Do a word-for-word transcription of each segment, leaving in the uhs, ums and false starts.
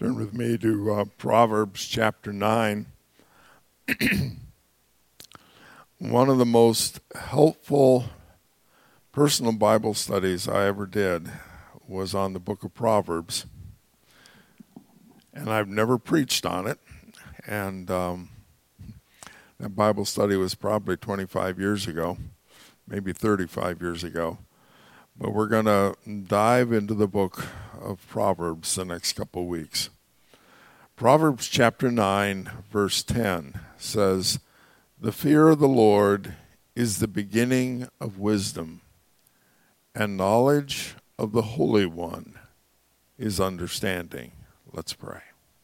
Turn with me to uh, Proverbs chapter nine. One of the most helpful personal Bible studies I ever did was on the book of Proverbs. And I've never preached on it. And um, that Bible study was probably twenty-five years ago, maybe thirty-five years ago. But we're going to dive into the book of Proverbs the next couple of weeks. Proverbs chapter nine, verse ten says, "The fear of the Lord is the beginning of wisdom, and knowledge of the Holy One is understanding." Let's pray.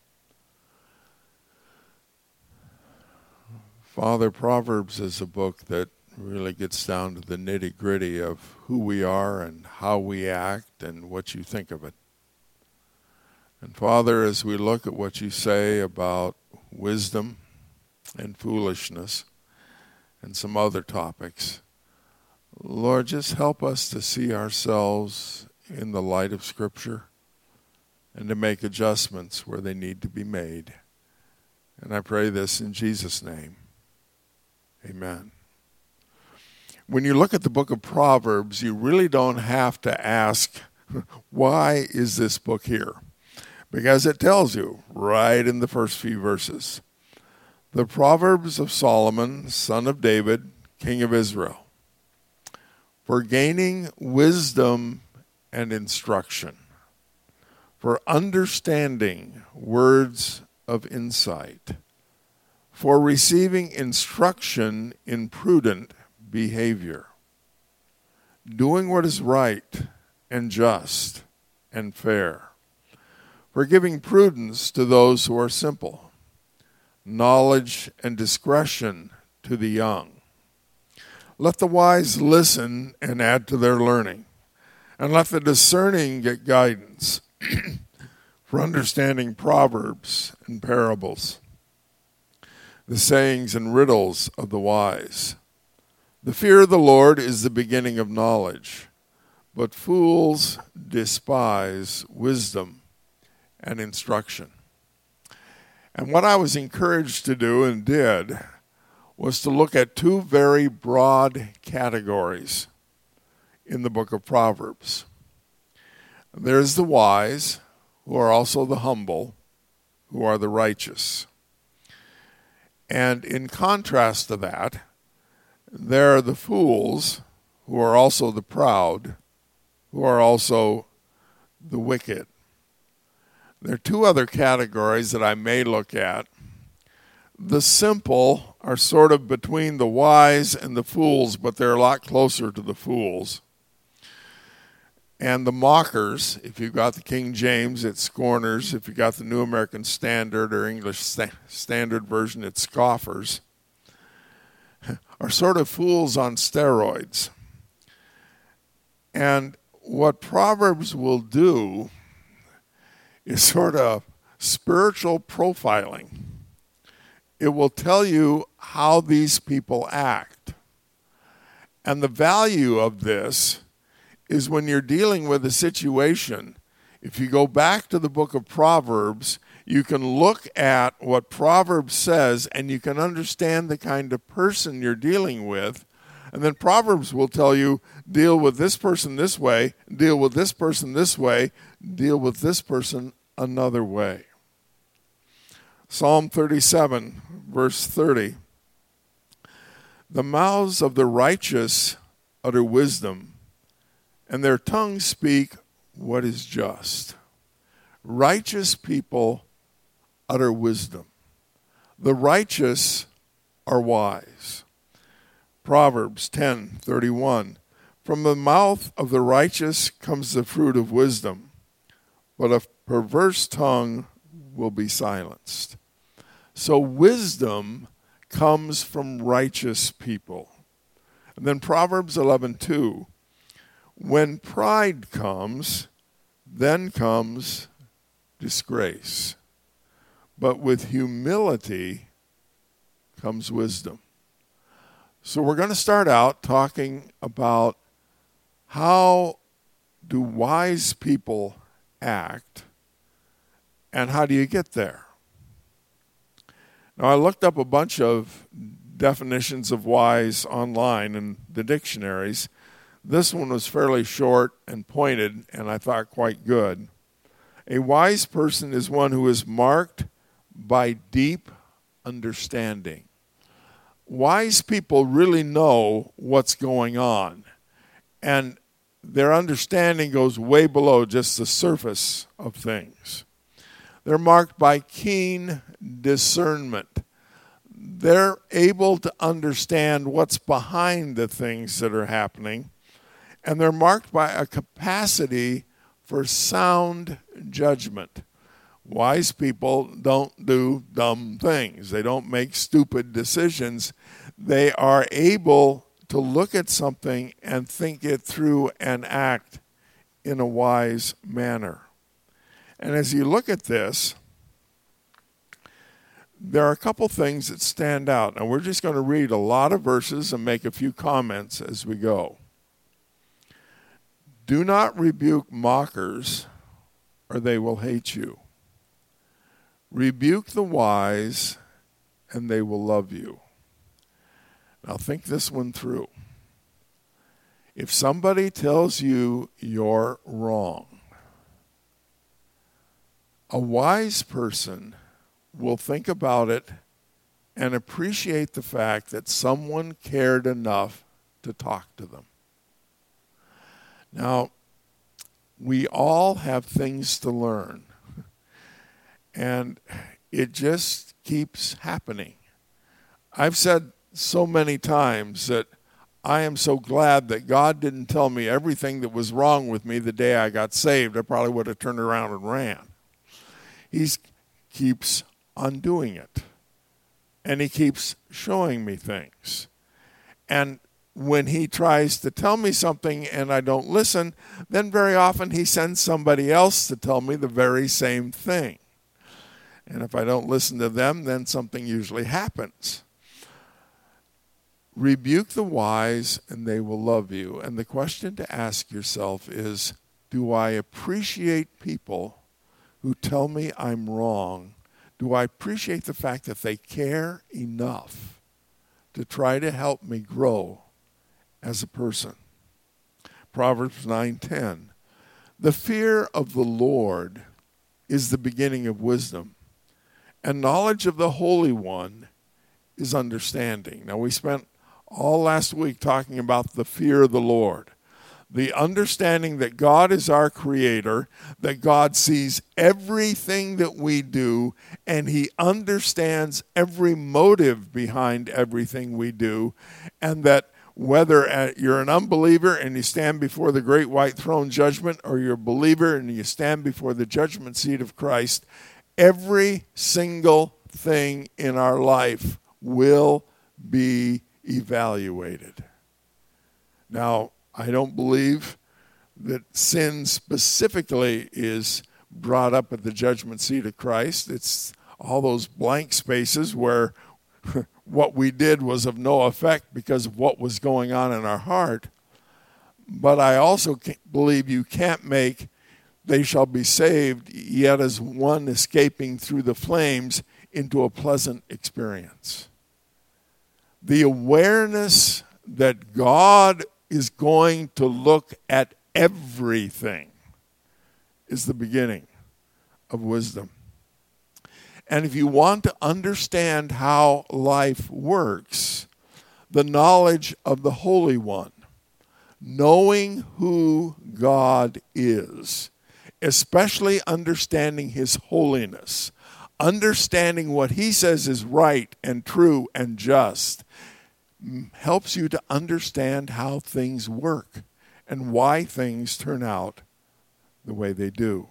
Father, Proverbs is a book that really gets down to the nitty-gritty of who we are and how we act and what you think of it. And Father, as we look at what you say about wisdom and foolishness and some other topics, Lord, just help us to see ourselves in the light of Scripture and to make adjustments where they need to be made. And I pray this in Jesus' name. Amen. When you look at the book of Proverbs, you really don't have to ask, why is this book here? Because it tells you right in the first few verses. The Proverbs of Solomon, son of David, king of Israel, for gaining wisdom and instruction, for understanding words of insight, for receiving instruction in prudent behavior, doing what is right and just and fair, for giving prudence to those who are simple, knowledge and discretion to the young. Let the wise listen and add to their learning, and let the discerning get guidance for understanding proverbs and parables, the sayings and riddles of the wise. The fear of the Lord is the beginning of knowledge, but fools despise wisdom and instruction. And what I was encouraged to do and did was to look at two very broad categories in the book of Proverbs. There's the wise, who are also the humble, who are the righteous. And in contrast to that, there are the fools, who are also the proud, who are also the wicked. There are two other categories that I may look at. The simple are sort of between the wise and the fools, but they're a lot closer to the fools. And the mockers, if you've got the King James, it's scorners. If you've got the New American Standard or English sta- Standard Version, it's scoffers, are sort of fools on steroids. And what Proverbs will do is sort of spiritual profiling. It will tell you how these people act. And the value of this is when you're dealing with a situation, if you go back to the book of Proverbs, you can look at what Proverbs says and you can understand the kind of person you're dealing with. And then Proverbs will tell you, deal with this person this way, deal with this person this way, deal with this person another way. Psalm thirty-seven, verse thirty. The mouths of the righteous utter wisdom, and their tongues speak what is just. Righteous people utter wisdom. The righteous are wise. Proverbs ten thirty-one. From the mouth of the righteous comes the fruit of wisdom, but a perverse tongue will be silenced. So wisdom comes from righteous people. And then Proverbs eleven two. When pride comes, then comes disgrace. But with humility comes wisdom. So we're going to start out talking about how do wise people act And how do you get there? Now, I looked up a bunch of definitions of wise online in the dictionaries. This one was fairly short and pointed, and I thought quite good. A wise person is one who is marked by deep understanding. Wise people really know what's going on, and their understanding goes way below just the surface of things. They're marked by keen discernment. They're able to understand what's behind the things that are happening, and they're marked by a capacity for sound judgment. Wise people don't do dumb things. They don't make stupid decisions. They are able to look at something and think it through and act in a wise manner. And as you look at this, there are a couple things that stand out. And we're just going to read a lot of verses and make a few comments as we go. Do not rebuke mockers, or they will hate you. Rebuke the wise, and they will love you. Now think this one through. If somebody tells you you're wrong, a wise person will think about it and appreciate the fact that someone cared enough to talk to them. Now, we all have things to learn, and it just keeps happening. I've said so many times that I am so glad that God didn't tell me everything that was wrong with me the day I got saved. I probably would have turned around and ran. He keeps undoing it, and he keeps showing me things. And when he tries to tell me something and I don't listen, then very often he sends somebody else to tell me the very same thing. And if I don't listen to them, then something usually happens. Rebuke the wise, and they will love you. And the question to ask yourself is, do I appreciate people who tell me I'm wrong? Do I appreciate the fact that they care enough to try to help me grow as a person? Proverbs nine ten. The fear of the Lord is the beginning of wisdom, and knowledge of the Holy One is understanding. Now, we spent all last week talking about the fear of the Lord. The understanding that God is our creator, that God sees everything that we do, and he understands every motive behind everything we do, and that whether you're an unbeliever and you stand before the great white throne judgment, or you're a believer and you stand before the judgment seat of Christ, every single thing in our life will be evaluated. Now, I don't believe that sin specifically is brought up at the judgment seat of Christ. It's all those blank spaces where what we did was of no effect because of what was going on in our heart. But I also believe you can't make "they shall be saved, yet as one escaping through the flames" into a pleasant experience. The awareness that God is going to look at everything is the beginning of wisdom. And if you want to understand how life works, the knowledge of the Holy One, knowing who God is, especially understanding his holiness, understanding what he says is right and true and just, helps you to understand how things work and why things turn out the way they do.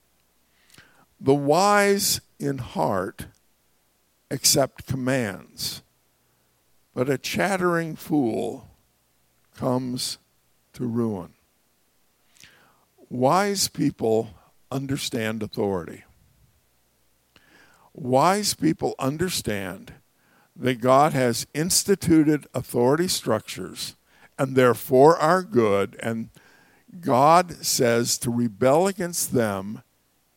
The wise in heart accept commands, but a chattering fool comes to ruin. Wise people understand authority. Wise people understand that God has instituted authority structures, and they're for our good, and God says to rebel against them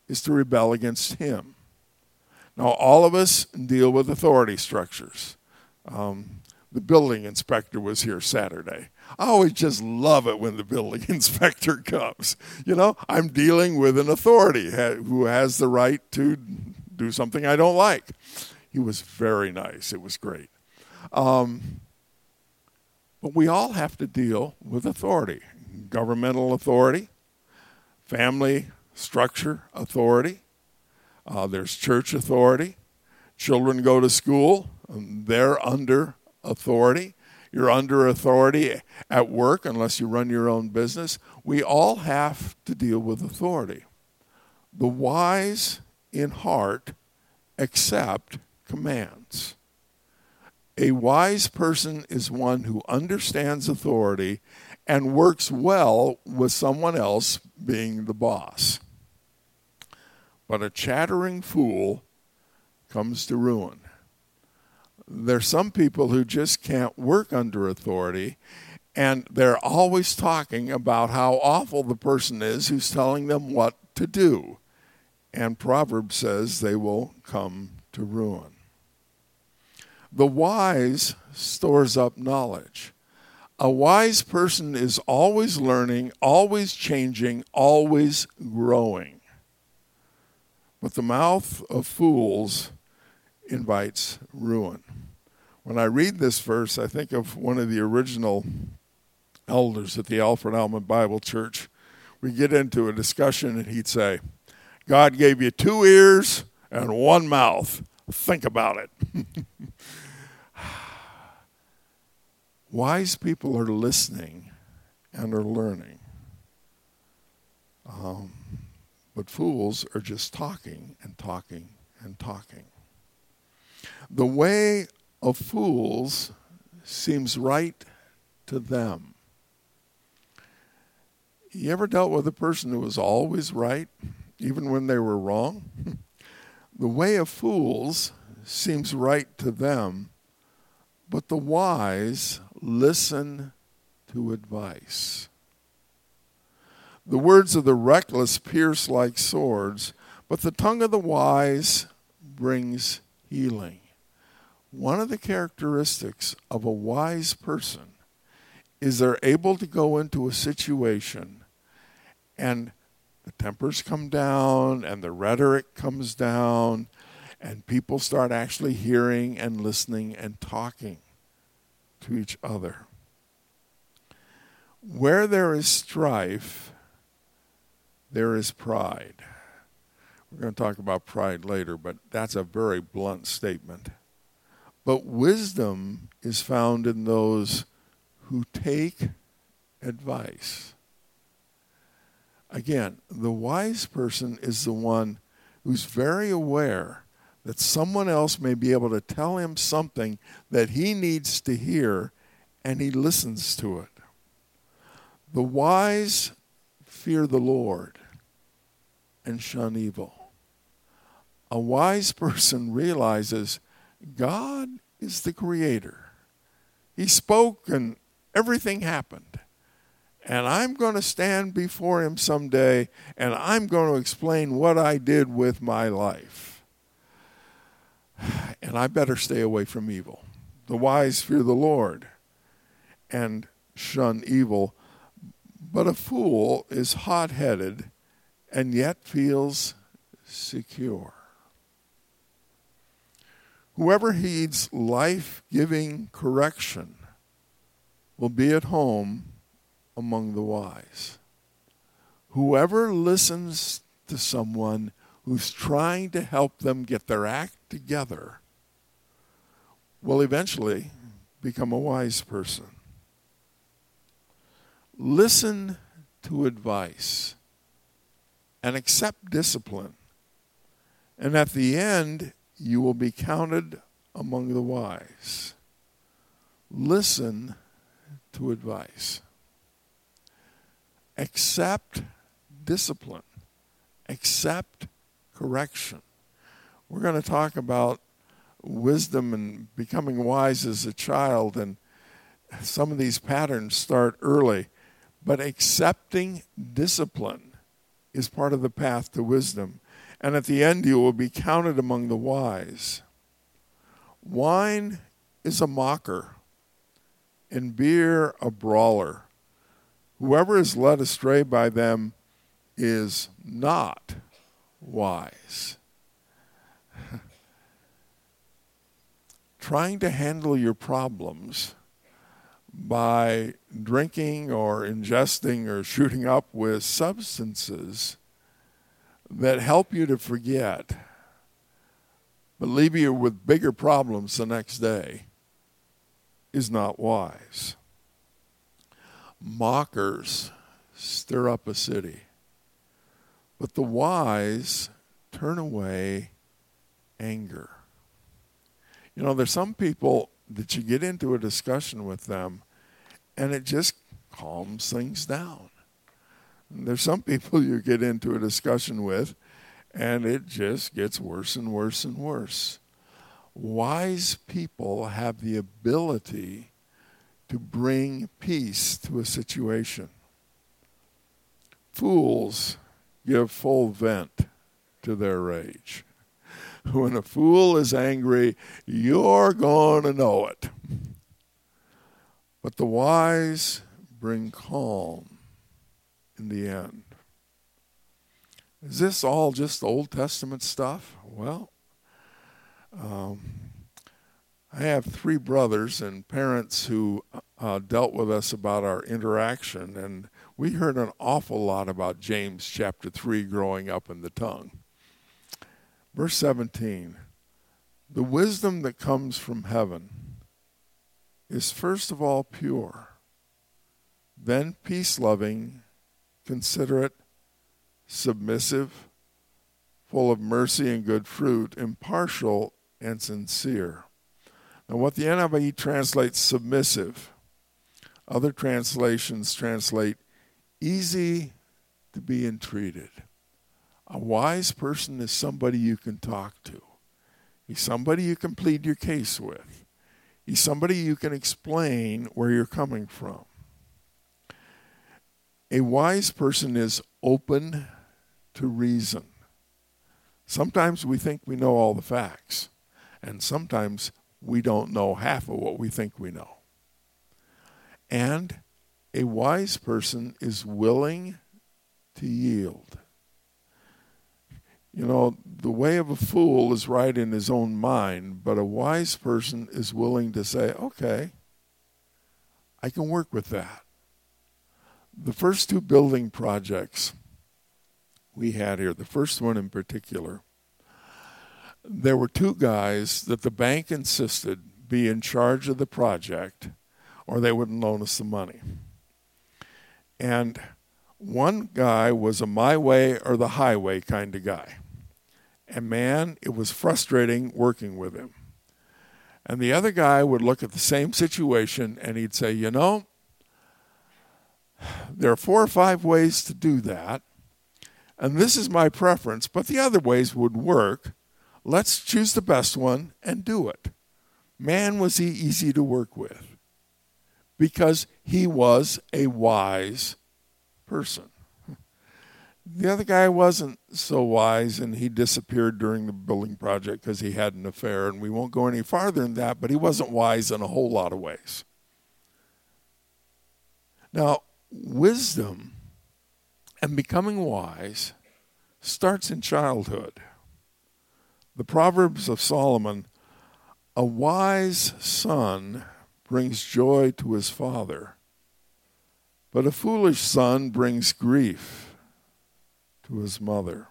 is to rebel against him. Now, all of us deal with authority structures. Um, the building inspector was here Saturday. I always just love it when the building inspector comes. You know, I'm dealing with an authority who has the right to do something I don't like. He was very nice. It was great. Um, but we all have to deal with authority. Governmental authority, family structure authority. Uh, there's church authority. Children go to school. They're under authority. You're under authority at work unless you run your own business. We all have to deal with authority. The wise in heart accept commands. A wise person is one who understands authority and works well with someone else being the boss. But a chattering fool comes to ruin. There's some people who just can't work under authority, and they're always talking about how awful the person is who's telling them what to do. And Proverbs says they will come to ruin. The wise stores up knowledge. A wise person is always learning, always changing, always growing. But the mouth of fools invites ruin. When I read this verse, I think of one of the original elders at the Alfred Alman Bible Church. We get into a discussion and he'd say, God gave you two ears and one mouth. Think about it. Wise people are listening and are learning. Um, but fools are just talking and talking and talking. The way of fools seems right to them. You ever dealt with a person who was always right, even when they were wrong? The way of fools seems right to them, but the wise listen to advice. The words of the reckless pierce like swords, but the tongue of the wise brings healing. One of the characteristics of a wise person is they're able to go into a situation and the tempers come down and the rhetoric comes down and people start actually hearing and listening and talking to each other. Where there is strife, there is pride. We're going to talk about pride later, but that's a very blunt statement. But wisdom is found in those who take advice. Again, the wise person is the one who's very aware that someone else may be able to tell him something that he needs to hear, and he listens to it. The wise fear the Lord and shun evil. A wise person realizes God is the creator. He spoke and everything happened. And I'm going to stand before him someday and I'm going to explain what I did with my life. And I better stay away from evil. The wise fear the Lord and shun evil. But a fool is hot-headed and yet feels secure. Whoever heeds life-giving correction will be at home among the wise. Whoever listens to someone who's trying to help them get their act together will eventually become a wise person. Listen to advice and accept discipline. And at the end, you will be counted among the wise. Listen to advice. Accept discipline. Accept correction. We're going to talk about wisdom and becoming wise as a child, and some of these patterns start early. But accepting discipline is part of the path to wisdom. and at the end you will be counted among the wise. Wine is a mocker, and beer a brawler. Whoever is led astray by them is not wise. Trying to handle your problems by drinking or ingesting or shooting up with substances that help you to forget, but leave you with bigger problems the next day, is not wise. Mockers stir up a city, but the wise turn away anger. You know, there's some people that you get into a discussion with them and it just calms things down. And there's some people you get into a discussion with and it just gets worse and worse and worse. Wise people have the ability to bring peace to a situation. Fools give full vent to their rage. When a fool is angry, you're going to know it. But the wise bring calm in the end. Is this all just Old Testament stuff? Well, um, I have three brothers and parents who uh, dealt with us about our interaction, and we heard an awful lot about James chapter three growing up in the tongue. Verse seventeen, the wisdom that comes from heaven is first of all pure, then peace-loving, considerate, submissive, full of mercy and good fruit, impartial and sincere. Now what the N I V translates submissive, other translations translate easy to be entreated. A wise person is somebody you can talk to. He's somebody you can plead your case with. He's somebody you can explain where you're coming from. A wise person is open to reason. Sometimes we think we know all the facts, and sometimes we don't know half of what we think we know. And a wise person is willing to yield. You know, the way of a fool is right in his own mind, but a wise person is willing to say, okay, I can work with that. The first two building projects we had here, the first one in particular, there were two guys that the bank insisted be in charge of the project or they wouldn't loan us the money. And one guy was a my way or the highway kind of guy. And man, it was frustrating working with him. And the other guy would look at the same situation and he'd say, you know, there are four or five ways to do that. And this is my preference, but the other ways would work. Let's choose the best one and do it. Man, was he easy to work with because he was a wise person. The other guy wasn't so wise, and he disappeared during the building project because he had an affair, and we won't go any farther than that, but he wasn't wise in a whole lot of ways. Now, wisdom and becoming wise starts in childhood. The Proverbs of Solomon, a wise son brings joy to his father, but a foolish son brings grief to his mother.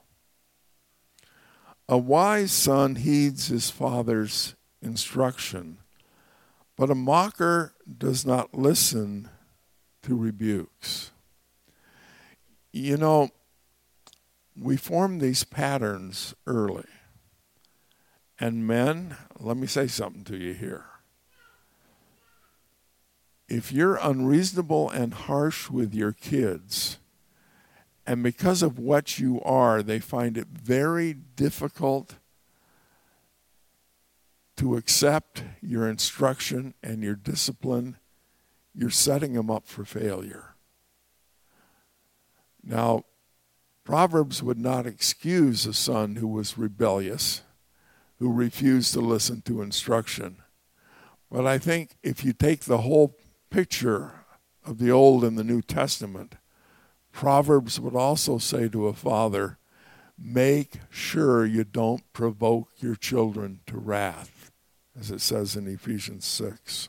A wise son heeds his father's instruction, but a mocker does not listen to rebukes. You know, we form these patterns early. And men, let me say something to you here. If you're unreasonable and harsh with your kids, and because of what you are, they find it very difficult to accept your instruction and your discipline, you're setting them up for failure. Now, Proverbs would not excuse a son who was rebellious, who refused to listen to instruction. But I think if you take the whole picture of the Old and the New Testament, Proverbs would also say to a father, make sure you don't provoke your children to wrath, as it says in Ephesians six.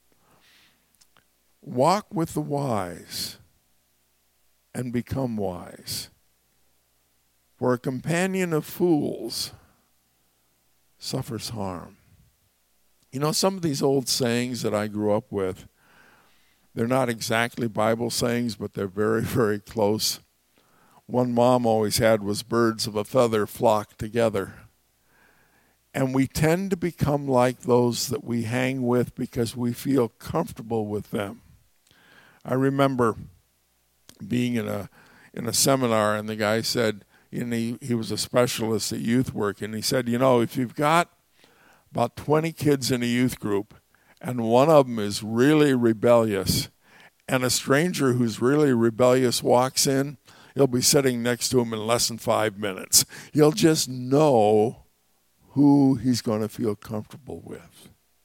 Walk with the wise and become wise. For a companion of fools suffers harm. You know, some of these old sayings that I grew up with, they're not exactly Bible sayings, but they're very, very close. One mom always had was birds of a feather flock together. And we tend to become like those that we hang with because we feel comfortable with them. I remember being in a in a seminar, and the guy said, and he, he was a specialist at youth work, and he said, you know, if you've got about twenty kids in a youth group, and one of them is really rebellious, and a stranger who's really rebellious walks in, he'll be sitting next to him in less than five minutes. He'll just know who he's going to feel comfortable with.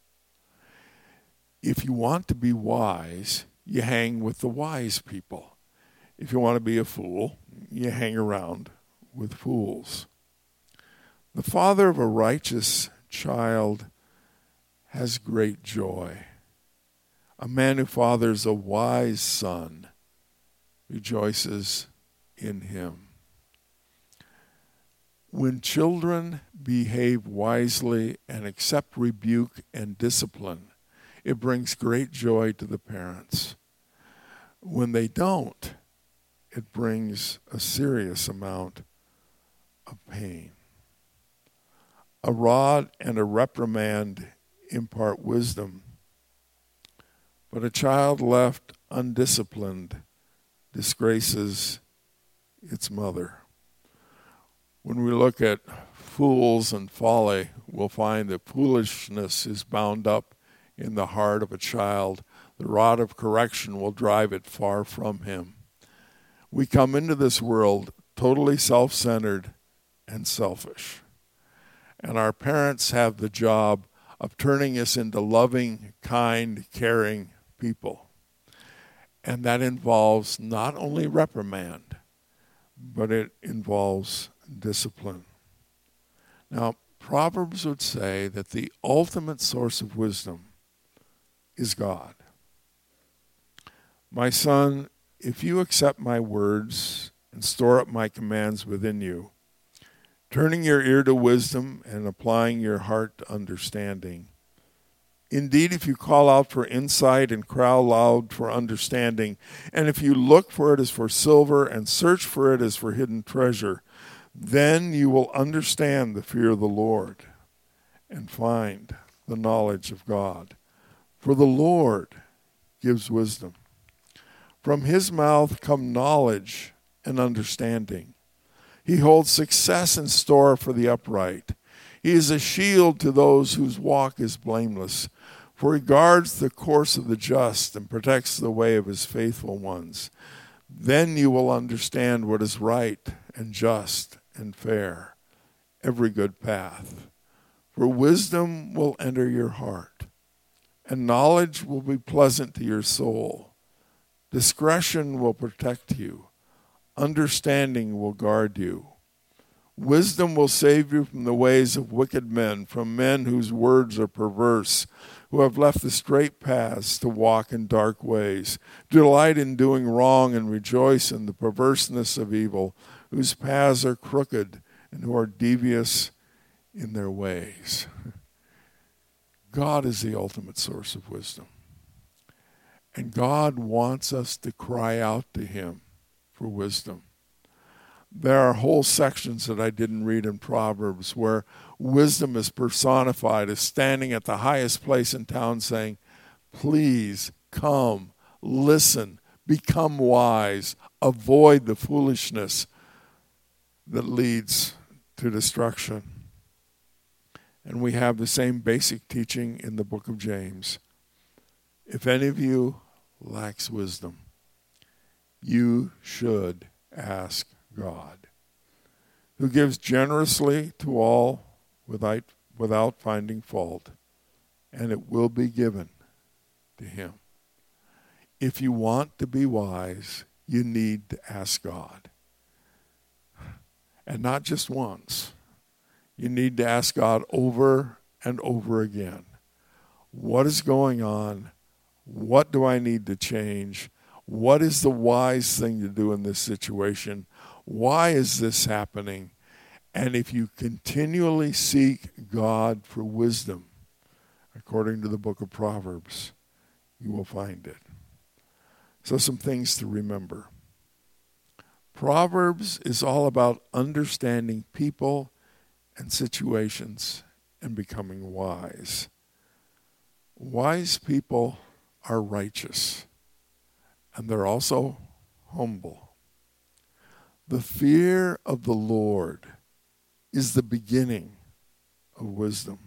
If you want to be wise, you hang with the wise people. If you want to be a fool, you hang around with fools. The father of a righteous child has great joy. A man who fathers a wise son rejoices in him. When children behave wisely and accept rebuke and discipline, it brings great joy to the parents. When they don't, it brings a serious amount of pain. A rod and a reprimand impart wisdom, but a child left undisciplined disgraces its mother. When we look at fools and folly, we'll find that foolishness is bound up in the heart of a child. The rod of correction will drive it far from him. We come into this world totally self-centered and selfish. And our parents have the job of turning us into loving, kind, caring people. And that involves not only reprimand, but it involves discipline. Now, Proverbs would say that the ultimate source of wisdom is God. My son, if you accept my words and store up my commands within you, turning your ear to wisdom and applying your heart to understanding. Indeed, if you call out for insight and cry aloud for understanding, and if you look for it as for silver and search for it as for hidden treasure, then you will understand the fear of the Lord and find the knowledge of God. For the Lord gives wisdom. From his mouth come knowledge and understanding. He holds success in store for the upright. He is a shield to those whose walk is blameless, for he guards the course of the just and protects the way of his faithful ones. Then you will understand what is right and just and fair, every good path. For wisdom will enter your heart, and knowledge will be pleasant to your soul. Discretion will protect you. Understanding will guard you. Wisdom will save you from the ways of wicked men, from men whose words are perverse, who have left the straight paths to walk in dark ways, delight in doing wrong and rejoice in the perverseness of evil, whose paths are crooked and who are devious in their ways. God is the ultimate source of wisdom. And God wants us to cry out to him for wisdom. There are whole sections that I didn't read in Proverbs where wisdom is personified as standing at the highest place in town saying, please come, listen, become wise, avoid the foolishness that leads to destruction. And we have the same basic teaching in the book of James. If any of you lacks wisdom, you should ask God, who gives generously to all without, without finding fault, and it will be given to him. If you want to be wise, you need to ask God. And not just once. You need to ask God over and over again. What is going on? What do I need to change? What is the wise thing to do in this situation? Why is this happening? And if you continually seek God for wisdom, according to the book of Proverbs, you will find it. So some things to remember. Proverbs is all about understanding people and situations and becoming wise. Wise people are righteous, and they're also humble. The fear of the Lord is the beginning of wisdom.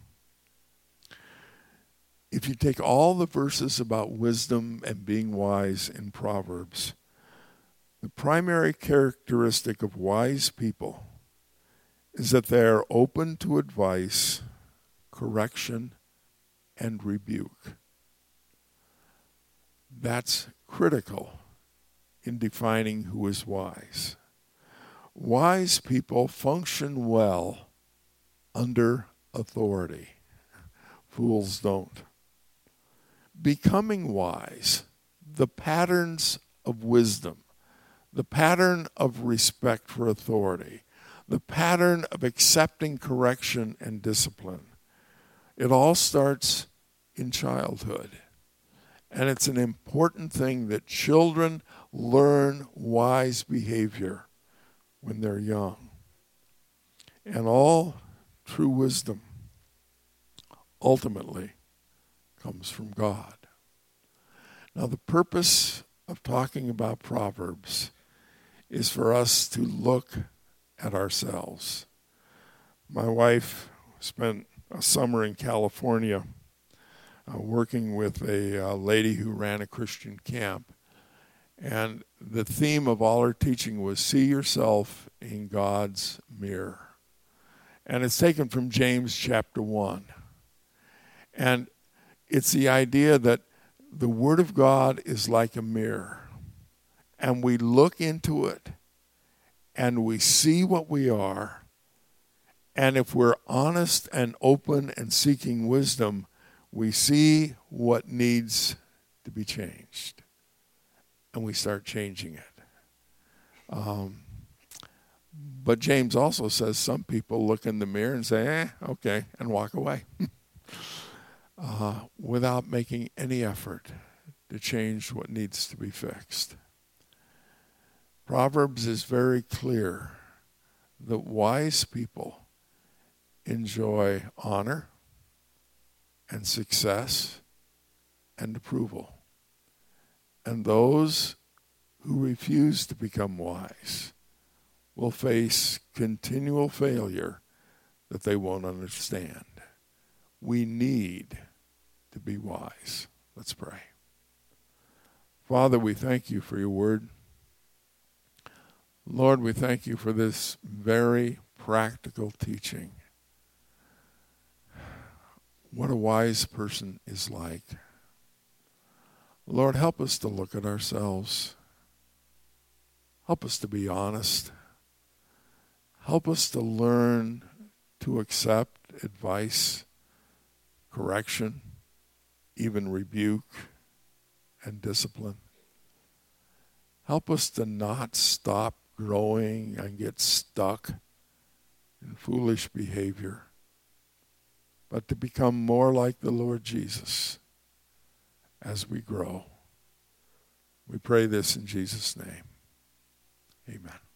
If you take all the verses about wisdom and being wise in Proverbs, the primary characteristic of wise people is that they are open to advice, correction, and rebuke. That's critical in defining who is wise. Wise people function well under authority. Fools don't. Becoming wise, the patterns of wisdom, the pattern of respect for authority, the pattern of accepting correction and discipline, it all starts in childhood. And it's an important thing that children learn wise behavior when they're young. And all true wisdom ultimately comes from God. Now, the purpose of talking about Proverbs is for us to look at ourselves. My wife spent a summer in California uh, working with a uh, lady who ran a Christian camp. And the theme of all her teaching was see yourself in God's mirror. And it's taken from James chapter one. And it's the idea that the Word of God is like a mirror. And we look into it and we see what we are. And if we're honest and open and seeking wisdom, we see what needs to be changed. And we start changing it. Um, but James also says some people look in the mirror and say, eh, okay, and walk away. uh, without making any effort to change what needs to be fixed. Proverbs is very clear that wise people enjoy honor and success and approval. And those who refuse to become wise will face continual failure that they won't understand. We need to be wise. Let's pray. Father, we thank you for your word. Lord, we thank you for this very practical teaching. What a wise person is like. Lord, help us to look at ourselves. Help us to be honest. Help us to learn to accept advice, correction, even rebuke and discipline. Help us to not stop growing and get stuck in foolish behavior, but to become more like the Lord Jesus as we grow. We pray this in Jesus' name. Amen.